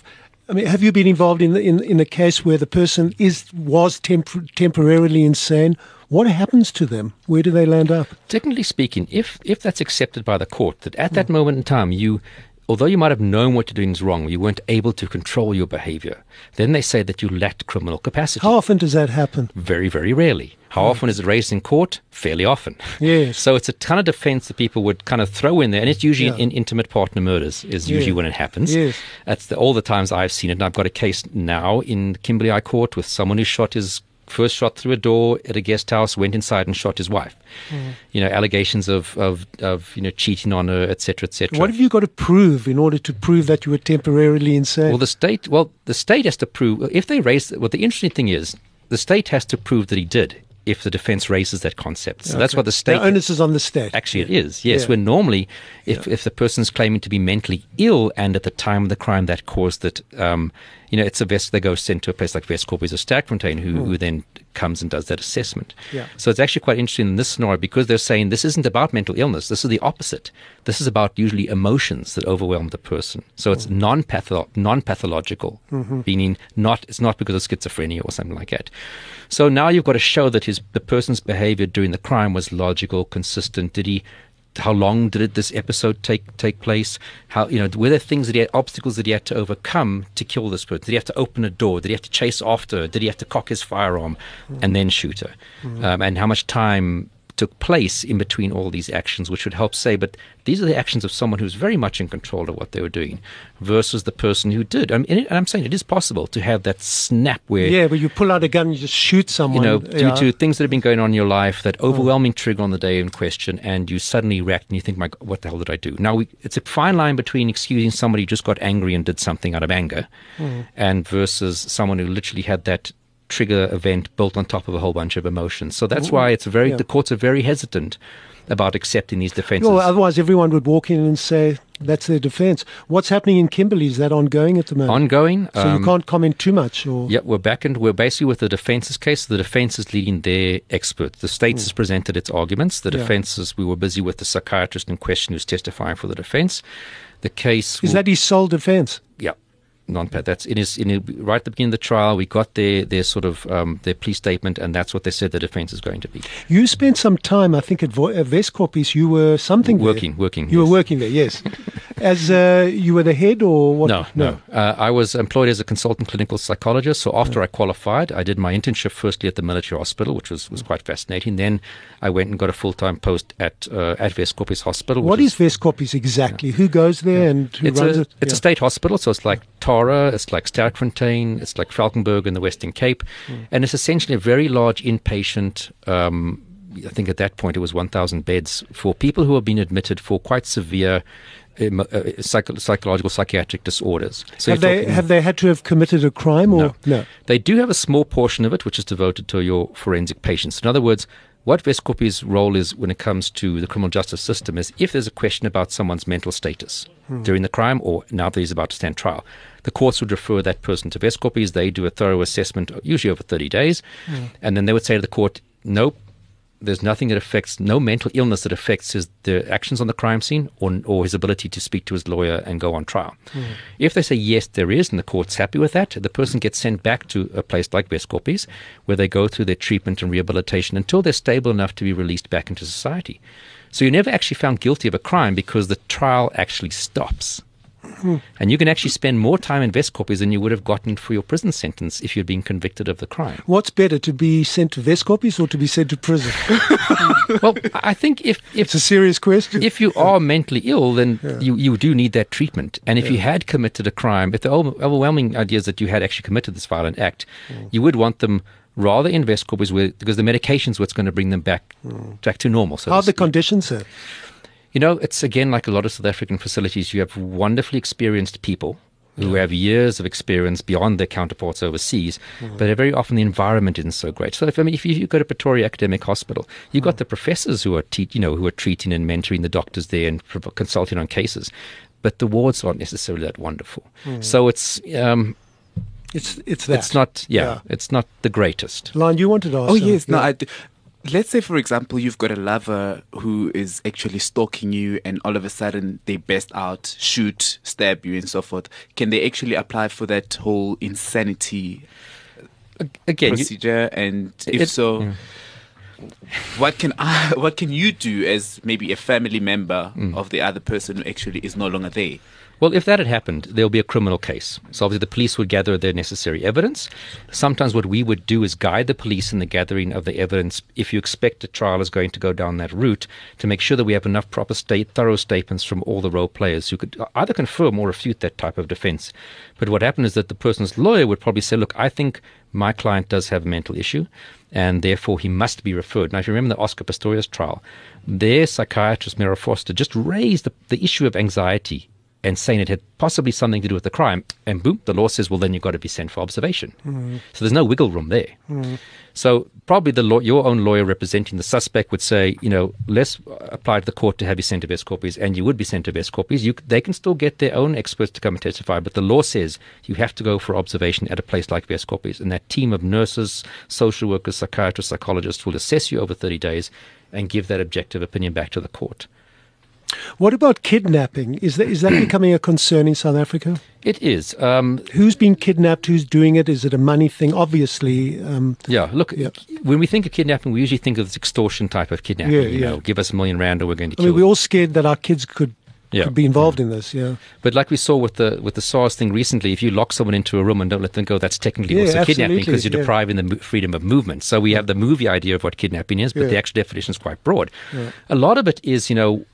Have you been involved in a case where the person was temporarily insane? What happens to them? Where do they land up? Technically speaking, if that's accepted by the court, that at that moment in time although you might have known what you're doing is wrong, you weren't able to control your behavior, then they say that you lacked criminal capacity. How often does that happen? Very, very rarely. How often is it raised in court? Fairly often. Yes. So it's a ton of defense that people would kind of throw in there, and it's usually in intimate partner murders is usually when it happens. Yes. That's all the times I've seen it. And I've got a case now in Kimberley High Court with someone who shot his first shot through a door at a guest house, went inside and shot his wife. Allegations of cheating on her, etc., etc. What have you got to prove in order to prove that you were temporarily insane? Well, the state has to prove if they raise. Well, the interesting thing is the state has to prove that he did. If the defense raises that concept. So that's what the state... The onus is on the state. Actually, it is, yes. Where normally, if the person's claiming to be mentally ill and at the time of the crime that caused it, it's they go sent to a place like Westkop or Sterkfontein who then comes and does that assessment. Yeah. So it's actually quite interesting in this scenario because they're saying this isn't about mental illness. This is the opposite. This is about usually emotions that overwhelm the person. So it's non-pathological, meaning it's not because of schizophrenia or something like that. So now you've got to show that the person's behavior during the crime was logical, consistent. How long did this episode take place? Were there things obstacles that he had to overcome to kill this person? Did he have to open a door? Did he have to chase after her? Did he have to cock his firearm and then shoot her? And how much time took place in between all these actions, which would help say, but these are the actions of someone who's very much in control of what they were doing versus the person who did. And I'm saying it is possible to have that snap where... Yeah, where you pull out a gun and you just shoot someone. Due to things that have been going on in your life, that overwhelming trigger on the day in question, and you suddenly react and you think, my God, what the hell did I do? Now, it's a fine line between excusing somebody who just got angry and did something out of anger and versus someone who literally had that trigger event built on top of a whole bunch of emotions. So that's why the courts are very hesitant about accepting these defenses. Well, otherwise everyone would walk in and say that's their defense. What's happening in Kimberley? Is that ongoing at the moment? Ongoing. So you can't comment too much? Or? Yeah, we're basically with the defense's case. The defense is leading their expert. The state has presented its arguments. The defense we were busy with the psychiatrist in question who's testifying for the defense. The case... Is that his sole defense? Yeah. Non-pat. That's right at the beginning of the trial. We got their sort of their plea statement, and that's what they said the defense is going to be. You spent some time, I think, at Westkop. You were something working. You were working there, yes. As you were the head, or what? No. I was employed as a consultant clinical psychologist. So after I qualified, I did my internship firstly at the military hospital, which was quite fascinating. Then I went and got a full-time post at Westkop Hospital. What is Westkop exactly? Who goes there and who runs it? It's a state hospital, so it's like Tara, it's like Sterkfontein, it's like Falkenberg in the Western Cape, and it's essentially a very large inpatient, I think at that point it was 1,000 beds for people who have been admitted for quite severe psychological, psychiatric disorders. So have they had to have committed a crime? Or no? They do have a small portion of it which is devoted to your forensic patients. In other words, what Westkop's role is when it comes to the criminal justice system is if there's a question about someone's mental status during the crime or now that he's about to stand trial, the courts would refer that person to Westkop. They do a thorough assessment, usually over 30 days, and then they would say to the court, nope, there's nothing that affects, no mental illness that affects the actions on the crime scene or his ability to speak to his lawyer and go on trial. If they say yes, there is, and the court's happy with that, the person gets sent back to a place like Westkop where they go through their treatment and rehabilitation until they're stable enough to be released back into society. So you're never actually found guilty of a crime because the trial actually stops. And you can actually spend more time in Westkop than you would have gotten for your prison sentence if you'd been convicted of the crime. What's better, to be sent to Westkop or to be sent to prison? Well, I think if it's a serious question. If you are mentally ill, then you do need that treatment. And if you had committed a crime, if the overwhelming idea is that you had actually committed this violent act, you would want them rather in Westkop because the medication's what's going to bring them back to normal. So how are the conditions, sir? You know, it's again like a lot of South African facilities. You have wonderfully experienced people who have years of experience beyond their counterparts overseas, but very often the environment isn't so great. So, if you go to Pretoria Academic Hospital, you've got the professors who are who are treating and mentoring the doctors there and consulting on cases, but the wards aren't necessarily that wonderful. So it's that. It's not. Yeah, it's not the greatest. Lon, you wanted to ask? Oh yes, no, I do. Let's say, for example, you've got a lover who is actually stalking you and all of a sudden they burst out, shoot, stab you and so forth. Can they actually apply for that whole insanity procedure? And if so, what can you do as maybe a family member of the other person who actually is no longer there? Well, if that had happened, there'll be a criminal case. So obviously the police would gather their necessary evidence. Sometimes what we would do is guide the police in the gathering of the evidence if you expect a trial is going to go down that route, to make sure that we have enough thorough statements from all the role players who could either confirm or refute that type of defense. But what happened is that the person's lawyer would probably say, look, I think my client does have a mental issue and therefore he must be referred. Now, if you remember the Oscar Pistorius trial, their psychiatrist, Mira Foster, just raised the issue of anxiety and saying it had possibly something to do with the crime, and boom, the law says, well, then you've got to be sent for observation. So there's no wiggle room there. So probably your own lawyer representing the suspect would say, let's apply to the court to have you sent to Wes Corpies, and you would be sent to Wes Corpies. They can still get their own experts to come and testify, but the law says you have to go for observation at a place like Wes Corpies, and that team of nurses, social workers, psychiatrists, psychologists will assess you over 30 days and give that objective opinion back to the court. What about kidnapping? Is that becoming a concern in South Africa? It is. Who's been kidnapped? Who's doing it? Is it a money thing? Obviously. When we think of kidnapping, we usually think of this extortion type of kidnapping. Give us R1 million or we're going to kill you. We're all scared that our kids could be involved in this. Yeah. But like we saw with the SARS thing recently, if you lock someone into a room and don't let them go, that's technically also kidnapping, because you're depriving them freedom of movement. So we have the movie idea of what kidnapping is, but the actual definition is quite broad. Yeah. A lot of it is,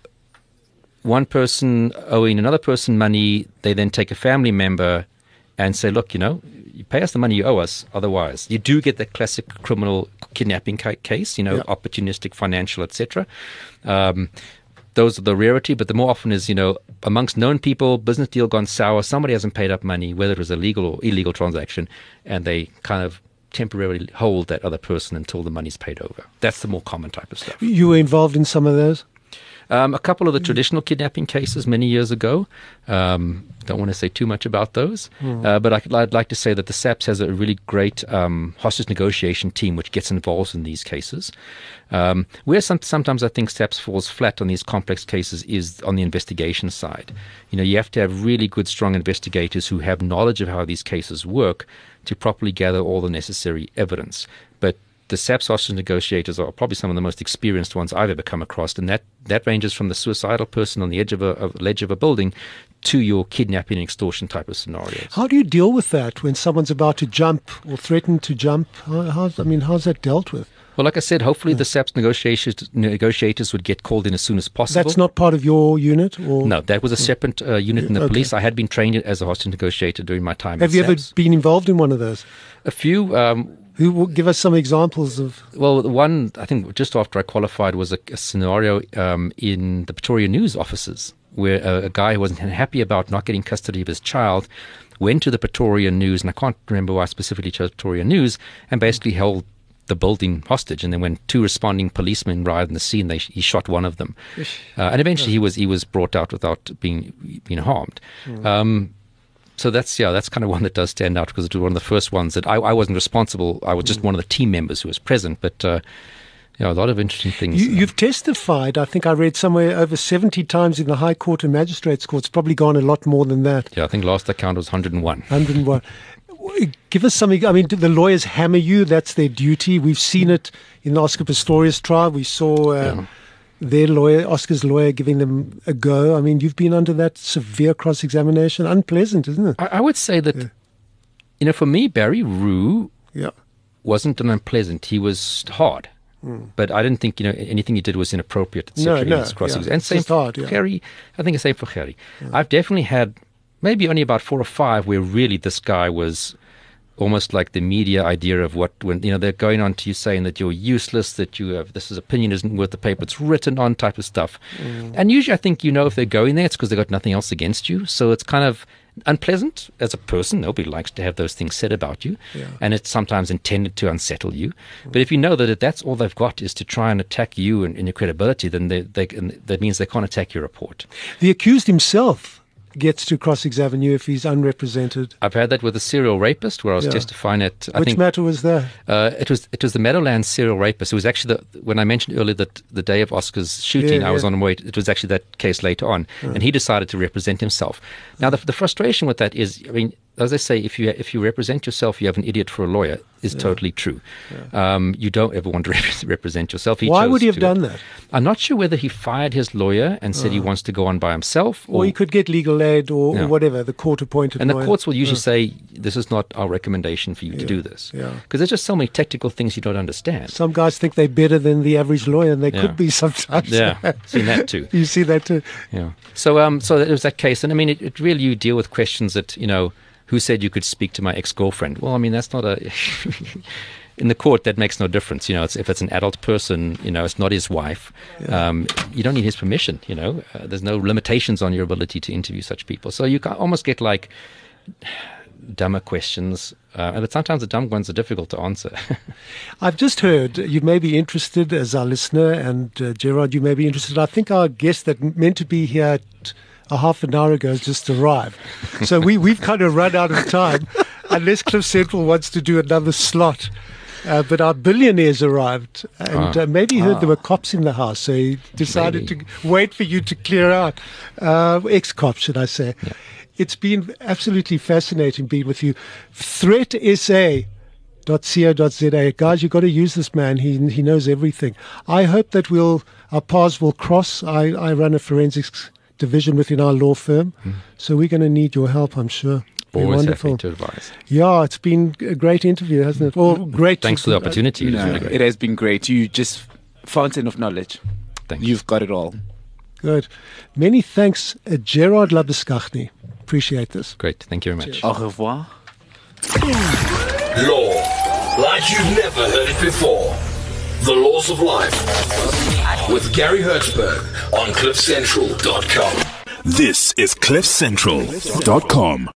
one person owing another person money, they then take a family member and say, look, you pay us the money you owe us, otherwise. You do get the classic criminal kidnapping case, opportunistic, financial, etc. Those are the rarity, but the more often is, amongst known people, business deal gone sour, somebody hasn't paid up money, whether it was a legal or illegal transaction, and they kind of temporarily hold that other person until the money's paid over. That's the more common type of stuff. You were involved in some of those? A couple of the traditional kidnapping cases many years ago. Don't want to say too much about those, but I'd like to say that the SAPS has a really great hostage negotiation team which gets involved in these cases. Where sometimes I think SAPS falls flat on these complex cases is on the investigation side. You have to have really good, strong investigators who have knowledge of how these cases work to properly gather all the necessary evidence. But the SAPS hostage negotiators are probably some of the most experienced ones I've ever come across, and that ranges from the suicidal person on the edge of a ledge of a building to your kidnapping and extortion type of scenarios. How do you deal with that when someone's about to jump or threaten to jump? How's that dealt with? Well, like I said, hopefully the SAPS negotiators would get called in as soon as possible. That's not part of your unit? Or? No, that was a separate unit in the police. I had been trained as a hostage negotiator during my time Have you ever been involved in one of those? A few. Who will give us some examples of? Well, one, I think just after I qualified, was a scenario in the Pretoria News offices where a guy who wasn't happy about not getting custody of his child went to the Pretoria News, and I can't remember why I specifically chose Pretoria News, and basically held the building hostage. And then when two responding policemen arrived on the scene, he shot one of them. And eventually he was brought out without being harmed. So that's kind of one that does stand out, because it was one of the first ones that I wasn't responsible. I was just one of the team members who was present. But a lot of interesting things. You've testified, I think I read somewhere, over 70 times in the High Court and Magistrates Court. It's probably gone a lot more than that. Yeah, I think last I counted was 101. 101. Give us something. I mean, do the lawyers hammer you? That's their duty. We've seen it in the Oscar Pistorius trial. We saw their lawyer, Oscar's lawyer, giving them a go. I mean, you've been under that severe cross-examination. Unpleasant, isn't it? I would say that, for me, Barry Roux wasn't an unpleasant. He was hard. But I didn't think, anything he did was inappropriate, etc. No. And same for Gerry. I think the same for Gerry. I've definitely had maybe only about 4 or 5 where really this guy was almost like the media idea of when they're going on to you saying that you're useless, that this opinion isn't worth the paper it's written on, type of stuff. And usually I think if they're going there, it's because they've got nothing else against you. So it's kind of unpleasant as a person. Nobody likes to have those things said about you, and it's sometimes intended to unsettle you. But if you know that that's all they've got is to try and attack you and your credibility, then that means they can't attack your report. The accused himself gets to cross-examine you if he's unrepresented. I've had that with a serial rapist where I was testifying at... Which matter was that? It was the Meadowlands serial rapist. It was actually when I mentioned earlier that the day of Oscar's shooting, I was on my way. It was actually that case later on, and he decided to represent himself. Now, the frustration with that is, as I say, if you represent yourself, you have an idiot for a lawyer, is totally true. You don't ever want to represent yourself. Why would he have done that? I'm not sure whether he fired his lawyer and said he wants to go on by himself. Or he could get legal aid or whatever, the court-appointed lawyer. And the courts will usually say, this is not our recommendation for you to do this. Because there's just so many technical things you don't understand. Some guys think they're better than the average lawyer, and they could be sometimes. Yeah, seen that too. You see that too. Yeah. So it was that case. And it really, you deal with questions that, who said you could speak to my ex-girlfriend? Well, that's not in the court, that makes no difference. If it's an adult person, it's not his wife. You don't need his permission, There's no limitations on your ability to interview such people. So you can almost get like dumber questions. But sometimes the dumb ones are difficult to answer. I've just heard you may be interested as our listener, and Gerard, you may be interested. I think our guest that meant to be here a half an hour ago has just arrived. So we've kind of run out of time, unless Cliff Central wants to do another slot. But our billionaire's arrived, and maybe he heard there were cops in the house, so he decided to wait for you to clear out. Ex-cops, should I say. Yeah. It's been absolutely fascinating being with you. threatsa.co.za. Guys, you've got to use this man. He knows everything. I hope that our paths will cross. I run a forensics division within our law firm, so we're going to need your help, I'm sure. Always wonderful. happy to advise. Yeah, it's been a great interview, hasn't it? Well, great. Thanks for the opportunity. It has been great. You just fountain of knowledge. Thanks. You've got it all. Good. Many thanks, Gerard Labuschagne. Appreciate this. Great. Thank you very much. Au revoir. Law, like you've never heard it before. The Laws of Life with Gary Hertzberg on CliffCentral.com. This is CliffCentral.com.